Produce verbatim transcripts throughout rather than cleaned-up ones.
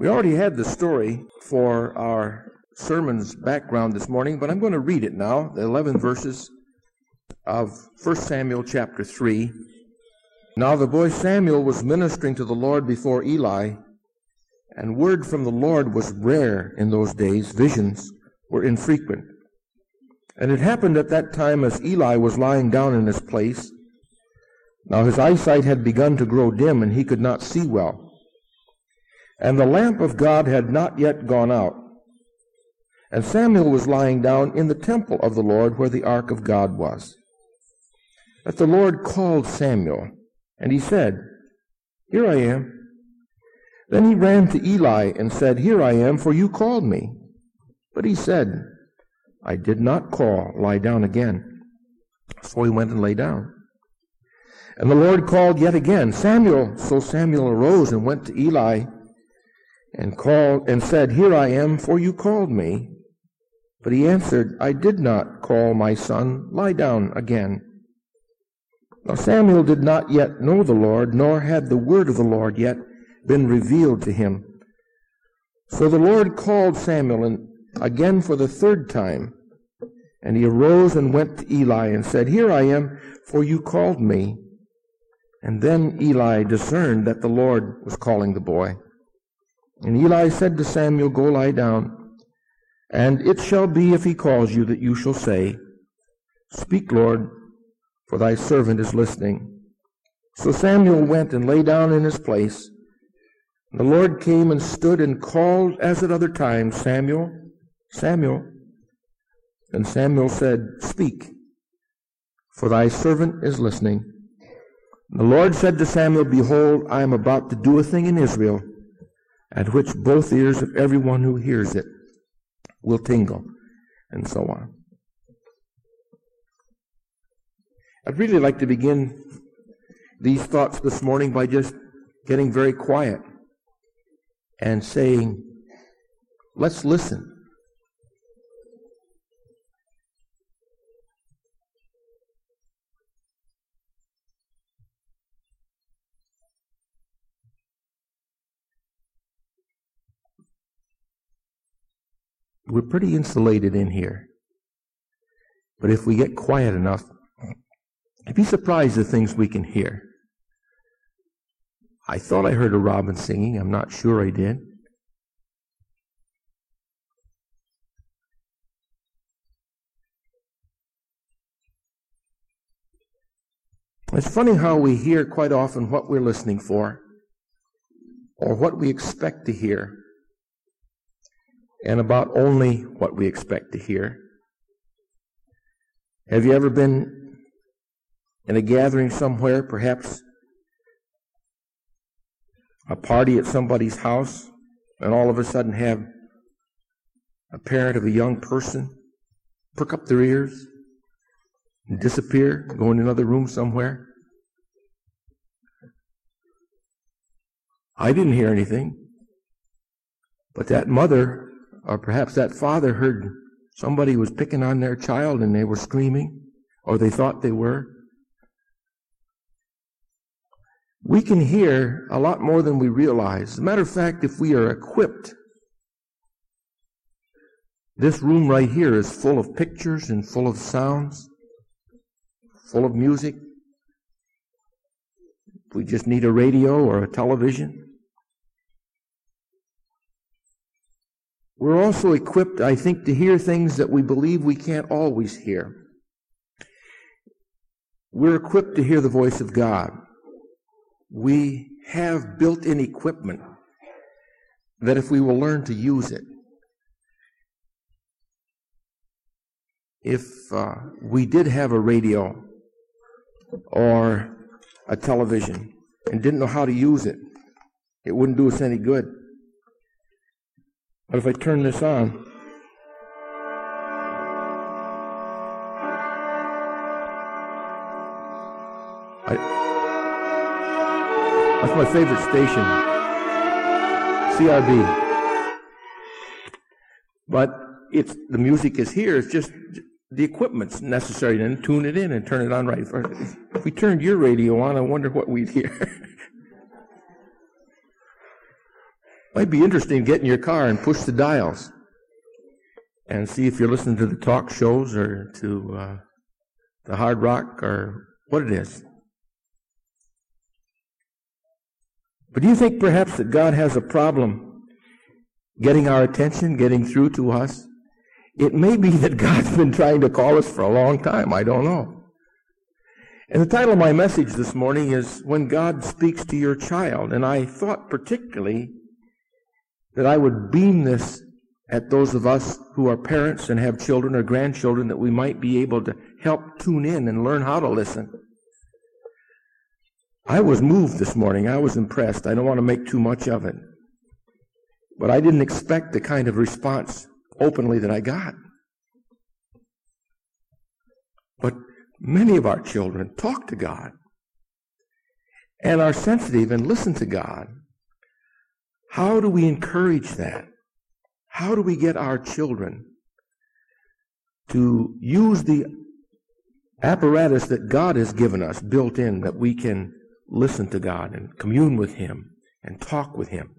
We already had the story for our sermon's background this morning, but I'm going to read it now, the eleven verses of First Samuel chapter three. Now the boy Samuel was ministering to the Lord before Eli, and word from the Lord was rare in those days. Visions were infrequent. And it happened at that time as Eli was lying down in his place. Now his eyesight had begun to grow dim, and he could not see well. And the lamp of God had not yet gone out. And Samuel was lying down in the temple of the Lord where the ark of God was. But the Lord called Samuel, and he said, "Here I am." Then he ran to Eli and said, "Here I am, for you called me." But he said, "I did not call, lie down again." So he went and lay down. And the Lord called yet again, "Samuel." So Samuel arose and went to Eli and called and said, "Here I am, for you called me." But he answered, "I did not call, my son, lie down again." Now Samuel did not yet know the Lord, nor had the word of the Lord yet been revealed to him. So the Lord called Samuel again for the third time, and he arose and went to Eli and said, "Here I am, for you called me." And then Eli discerned that the Lord was calling the boy. And Eli said to Samuel, "Go lie down. And it shall be, if he calls you, that you shall say, 'Speak, Lord, for thy servant is listening.'" So Samuel went and lay down in his place. And the Lord came and stood and called as at other times, "Samuel, Samuel." And Samuel said, "Speak, for thy servant is listening." And the Lord said to Samuel, "Behold, I am about to do a thing in Israel, at which both ears of everyone who hears it will tingle," and so on. I'd really like to begin these thoughts this morning by just getting very quiet and saying, let's listen. We're pretty insulated in here. But if we get quiet enough, you'd be surprised the things we can hear. I thought I heard a robin singing. I'm not sure I did. It's funny how we hear quite often what we're listening for, or what we expect to hear, and about only what we expect to hear. Have you ever been in a gathering somewhere, perhaps a party at somebody's house, and all of a sudden have a parent of a young person perk up their ears and disappear, go in another room somewhere? I didn't hear anything, but that mother, or perhaps that father, heard somebody was picking on their child and they were screaming, or they thought they were. We can hear a lot more than we realize. As a matter of fact, if we are equipped, this room right here is full of pictures and full of sounds, full of music. We just need a radio or a television. We're also equipped, I think, to hear things that we believe we can't always hear. We're equipped to hear the voice of God. We have built-in equipment that if we will learn to use it, if uh, we did have a radio or a television and didn't know how to use it, it wouldn't do us any good. But if I turn this on, I, that's my favorite station, C R B. But it's the music is here. It's just the equipment's necessary. Then tune it in and turn it on right. If we turned your radio on, I wonder what we'd hear. Might be interesting to get in your car and push the dials and see if you're listening to the talk shows or to uh, the hard rock or what it is. But do you think perhaps that God has a problem getting our attention, getting through to us? It may be that God's been trying to call us for a long time. I don't know. And the title of my message this morning is When God Speaks to Your Child. And I thought particularly that I would beam this at those of us who are parents and have children or grandchildren, that we might be able to help tune in and learn how to listen. I was moved this morning. I was impressed. I don't want to make too much of it. But I didn't expect the kind of response openly that I got. But many of our children talk to God and are sensitive and listen to God. How do we encourage that? How do we get our children to use the apparatus that God has given us built in, that we can listen to God and commune with Him and talk with Him?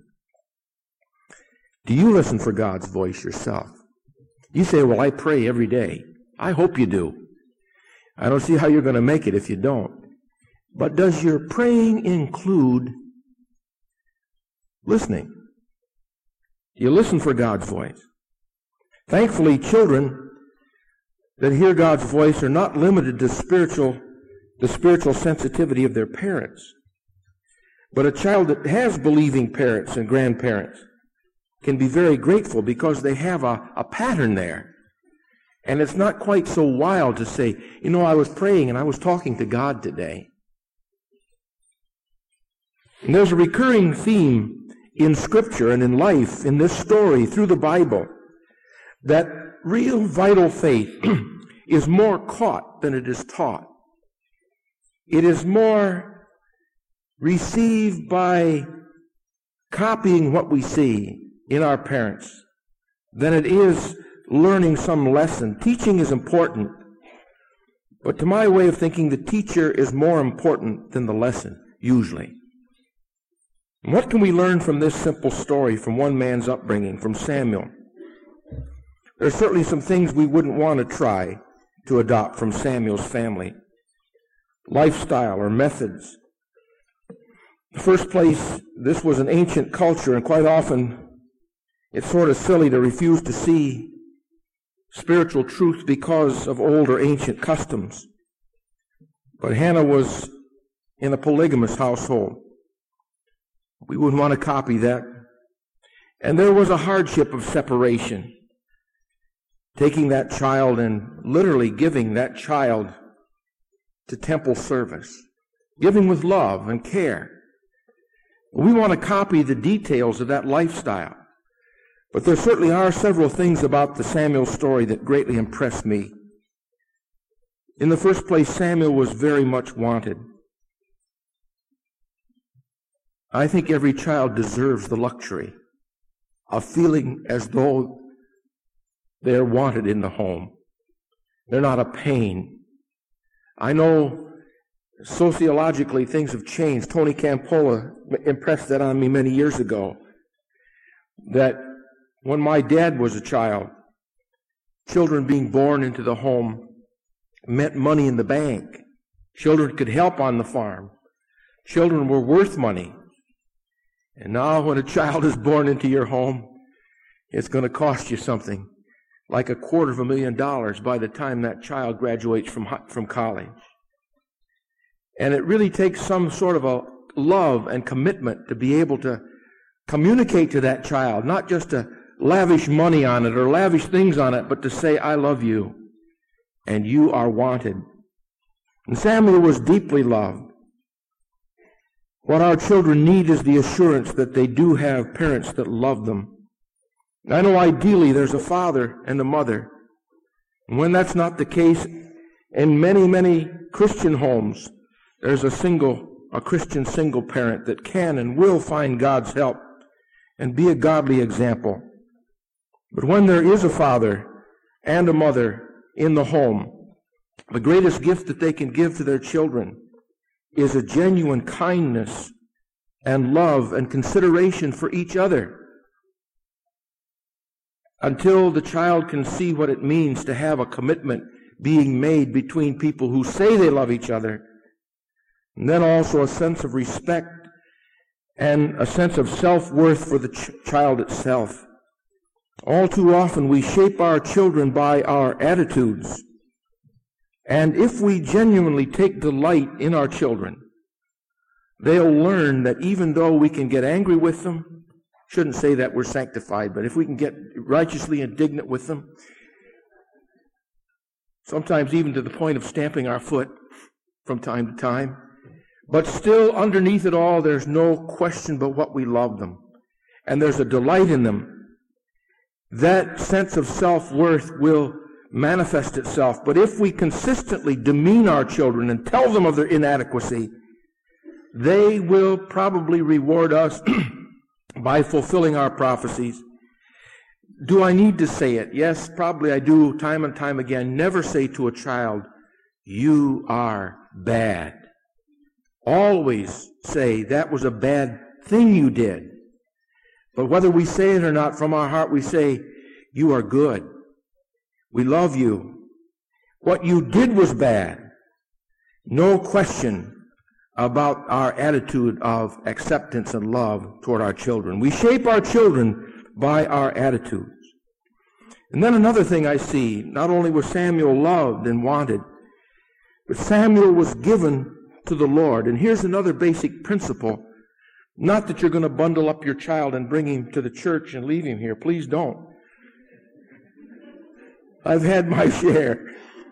Do you listen for God's voice yourself? You say, well, I pray every day. I hope you do. I don't see how you're going to make it if you don't. But does your praying include listening? You listen for God's voice. Thankfully, children that hear God's voice are not limited to spiritual, the spiritual sensitivity of their parents. But a child that has believing parents and grandparents can be very grateful because they have a, a pattern there. And it's not quite so wild to say, you know, I was praying and I was talking to God today. And there's a recurring theme in Scripture and in life, in this story, through the Bible, that real vital faith is more caught than it is taught. It is more received by copying what we see in our parents than it is learning some lesson. Teaching is important, but to my way of thinking, the teacher is more important than the lesson, usually. And what can we learn from this simple story, from one man's upbringing, from Samuel? There are certainly some things we wouldn't want to try to adopt from Samuel's family. Lifestyle or methods. In the first place, this was an ancient culture, and quite often it's sort of silly to refuse to see spiritual truth because of old or ancient customs. But Hannah was in a polygamous household. We wouldn't want to copy that. And there was a hardship of separation. Taking that child and literally giving that child to temple service. Giving with love and care. We want to copy the details of that lifestyle. But there certainly are several things about the Samuel story that greatly impressed me. In the first place, Samuel was very much wanted. I think every child deserves the luxury of feeling as though they're wanted in the home. They're not a pain. I know sociologically things have changed. Tony Campola impressed that on me many years ago, that when my dad was a child, children being born into the home meant money in the bank. Children could help on the farm. Children were worth money. And now when a child is born into your home, it's going to cost you something like a quarter of a million dollars by the time that child graduates from, from college. And it really takes some sort of a love and commitment to be able to communicate to that child, not just to lavish money on it or lavish things on it, but to say, I love you, and you are wanted. And Samuel was deeply loved. What our children need is the assurance that they do have parents that love them. I know ideally there's a father and a mother. And when that's not the case, in many, many Christian homes, there's a single, a Christian single parent that can and will find God's help and be a godly example. But when there is a father and a mother in the home, the greatest gift that they can give to their children is a genuine kindness and love and consideration for each other. until the child can see what it means to have a commitment being made between people who say they love each other, and then also a sense of respect and a sense of self-worth for the ch- child itself. All too often we shape our children by our attitudes. And if we genuinely take delight in our children, they'll learn that even though we can get angry with them, shouldn't say that we're sanctified, but if we can get righteously indignant with them, sometimes even to the point of stamping our foot from time to time, but still underneath it all, there's no question but what we love them. And there's a delight in them. That sense of self-worth will manifest itself. But if we consistently demean our children and tell them of their inadequacy, they will probably reward us by fulfilling our prophecies. Do I need to say it? Yes, probably I do, time and time again. Never say to a child, "You are bad." Always say, "That was a bad thing you did." But whether we say it or not, from our heart we say, "You are good. We love you. What you did was bad." No question about our attitude of acceptance and love toward our children. We shape our children by our attitudes. And then another thing I see, not only was Samuel loved and wanted, but Samuel was given to the Lord. And here's another basic principle. Not that you're going to bundle up your child and bring him to the church and leave him here. Please don't. I've had my share.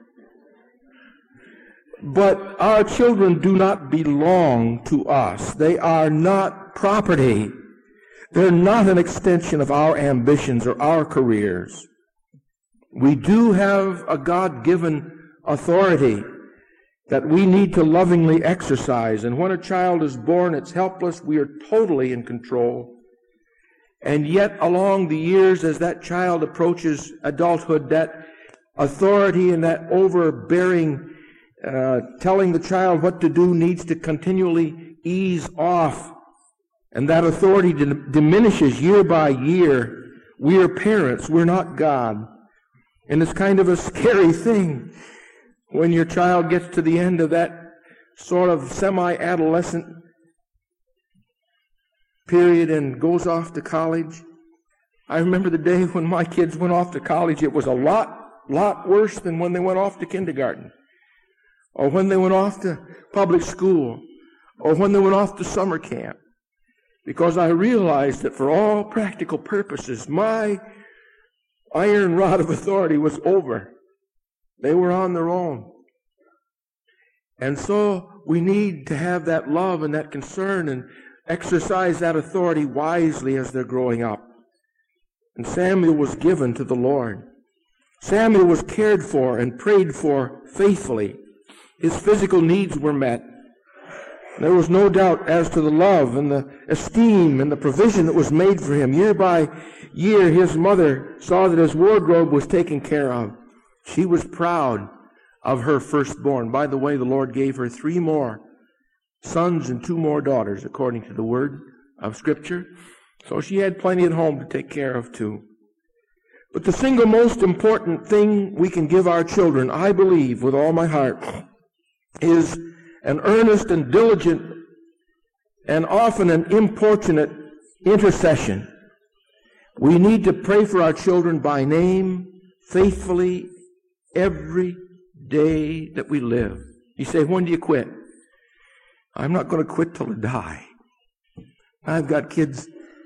But our children do not belong to us. They are not property. They're not an extension of our ambitions or our careers. We do have a God-given authority that we need to lovingly exercise. And when a child is born, it's helpless. We are totally in control. And yet, along the years, as that child approaches adulthood, that authority and that overbearing uh, telling the child what to do needs to continually ease off. And that authority d- diminishes year by year. We are parents. We're not God. And it's kind of a scary thing when your child gets to the end of that sort of semi-adolescent period and goes off to college. I remember the day when my kids went off to college. It was a lot, lot worse than when they went off to kindergarten, or when they went off to public school, or when they went off to summer camp. Because I realized that for all practical purposes, my iron rod of authority was over. They were on their own. And so we need to have that love and that concern and exercise that authority wisely as they're growing up. And Samuel was given to the Lord. Samuel was cared for and prayed for faithfully. His physical needs were met. There was no doubt as to the love and the esteem and the provision that was made for him. Year by year, his mother saw that his wardrobe was taken care of. She was proud of her firstborn. By the way, the Lord gave her three more sons and two more daughters, according to the word of Scripture. So she had plenty at home to take care of too. But the single most important thing we can give our children, I believe with all my heart, is an earnest and diligent and often an importunate intercession. We need to pray for our children by name, faithfully, every day that we live. You say, when do you quit? I'm not going to quit till I die. I've got kids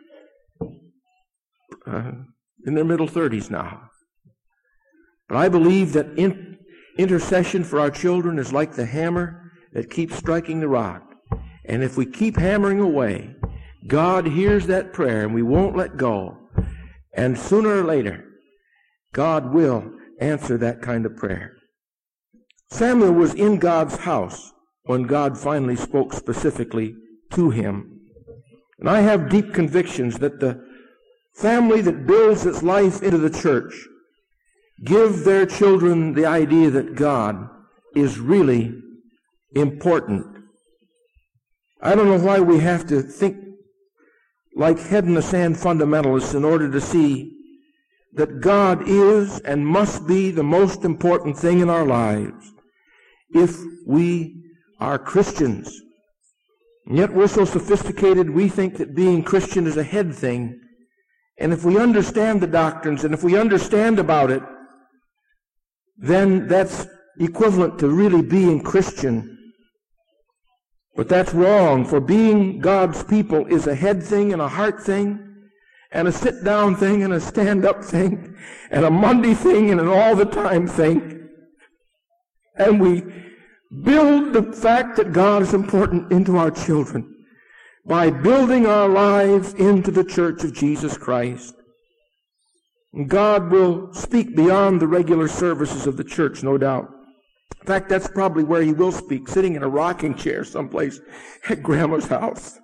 uh, in their middle thirties now. But I believe that in, intercession for our children is like the hammer that keeps striking the rock. And if we keep hammering away, God hears that prayer and we won't let go. And sooner or later, God will answer that kind of prayer. Samuel was in God's house when God finally spoke specifically to him. And I have deep convictions that the family that builds its life into the church give their children the idea that God is really important. I don't know why we have to think like head in the sand fundamentalists in order to see that God is and must be the most important thing in our lives if we are Christians. And yet we're so sophisticated, we think that being Christian is a head thing. And if we understand the doctrines, and if we understand about it, then that's equivalent to really being Christian. But that's wrong, for being God's people is a head thing and a heart thing, and a sit-down thing and a stand-up thing, and a Monday thing and an all-the-time thing. And we build the fact that God is important into our children by building our lives into the church of Jesus Christ. And God will speak beyond the regular services of the church, no doubt. In fact, that's probably where he will speak, sitting in a rocking chair someplace at Grandma's house.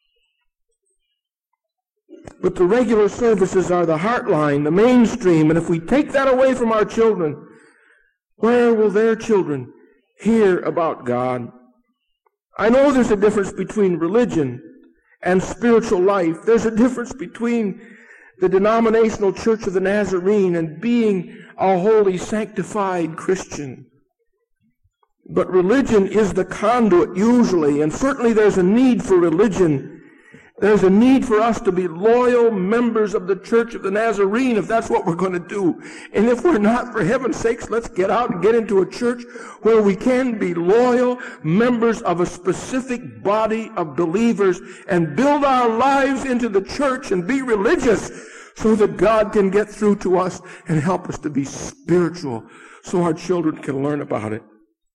But the regular services are the heartline, the mainstream, and if we take that away from our children, where will their children hear about God? I know there's a difference between religion and spiritual life. There's a difference between the denominational church of the Nazarene and being a holy, sanctified Christian. But religion is the conduit usually, and certainly there's a need for religion. There's a need for us to be loyal members of the Church of the Nazarene if that's what we're going to do. And if we're not, for heaven's sakes, let's get out and get into a church where we can be loyal members of a specific body of believers and build our lives into the church and be religious so that God can get through to us and help us to be spiritual so our children can learn about it.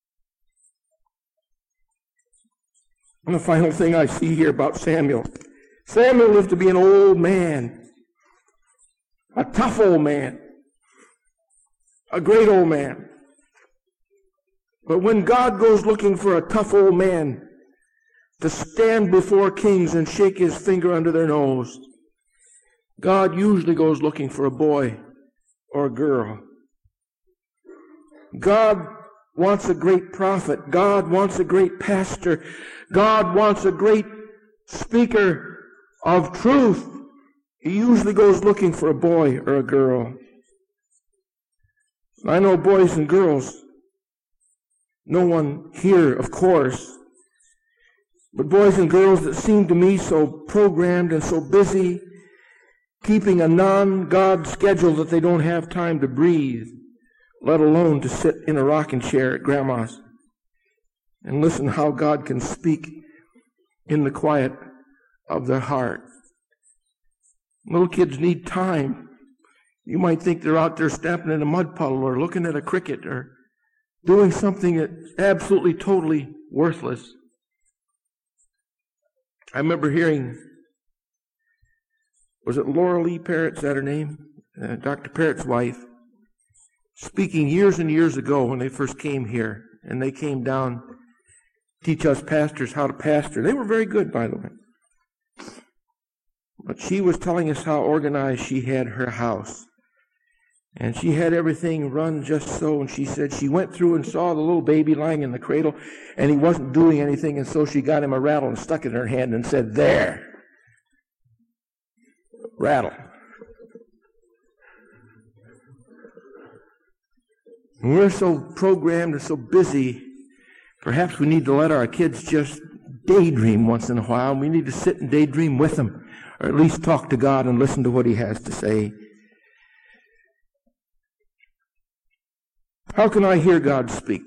And the final thing I see here about Samuel. Samuel lived to be an old man, a tough old man, a great old man. But when God goes looking for a tough old man to stand before kings and shake his finger under their nose, God usually goes looking for a boy or a girl. God wants a great prophet. God wants a great pastor. God wants a great speaker of truth. He usually goes looking for a boy or a girl. I know boys and girls. No one here, of course. But boys and girls that seem to me so programmed and so busy, keeping a non-God schedule that they don't have time to breathe, let alone to sit in a rocking chair at Grandma's and listen how God can speak in the quiet of their heart. Little kids need time. You might think they're out there stamping in a mud puddle or looking at a cricket or doing something that's absolutely, totally worthless. I remember hearing, was it Laura Lee Parrott, is that her name? Uh, Doctor Parrott's wife, speaking years and years ago when they first came here, and they came down to teach us pastors how to pastor. They were very good, by the way. But she was telling us how organized she had her house. And she had everything run just so, and she said she went through and saw the little baby lying in the cradle, and he wasn't doing anything, and so she got him a rattle and stuck it in her hand and said, "There. Rattle." We're so programmed and so busy, perhaps we need to let our kids just daydream once in a while. We need to sit and daydream with them, or at least talk to God and listen to what He has to say. How can I hear God speak?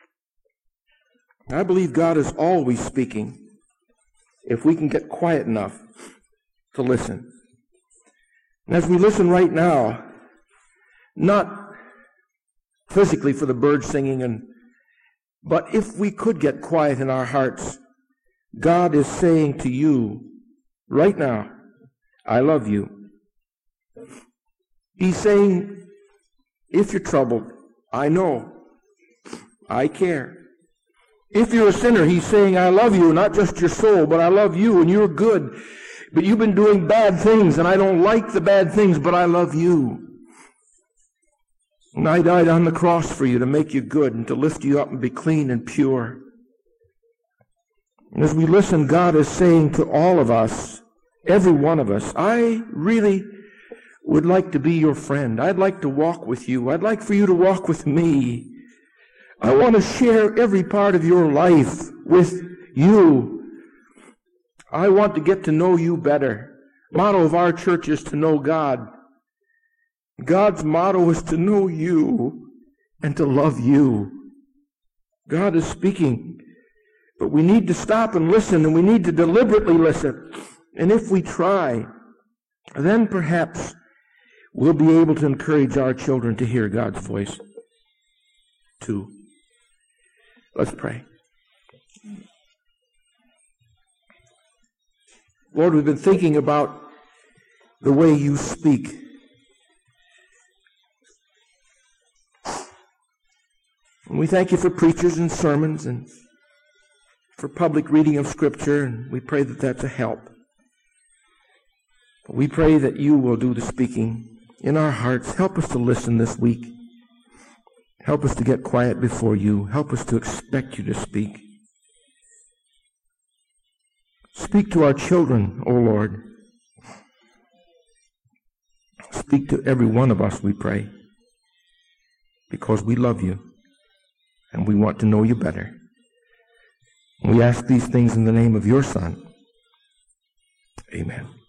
I believe God is always speaking if we can get quiet enough to listen. And as we listen right now, not physically for the birds singing, and but if we could get quiet in our hearts, God is saying to you right now, "I love you." He's saying, if you're troubled, I know, I care. If you're a sinner, He's saying, "I love you," not just your soul, but I love you, and you're good. But you've been doing bad things, and I don't like the bad things, but I love you. And I died on the cross for you to make you good and to lift you up and be clean and pure. And as we listen, God is saying to all of us, every one of us, I really would like to be your friend. I'd like to walk with you. I'd like for you to walk with me. I want to share every part of your life with you. I want to get to know you better. Motto of our church is to know God. God's motto is to know you and to love you. God is speaking, but we need to stop and listen, and we need to deliberately listen. And if we try, then perhaps we'll be able to encourage our children to hear God's voice too. Let's pray. Lord, we've been thinking about the way you speak. And we thank you for preachers and sermons and for public reading of Scripture, and we pray that that's a help. But we pray that you will do the speaking in our hearts. Help us to listen this week. Help us to get quiet before you. Help us to expect you to speak. Speak to our children, O Lord. Speak to every one of us, we pray, because we love you and we want to know you better. We ask these things in the name of your Son. Amen.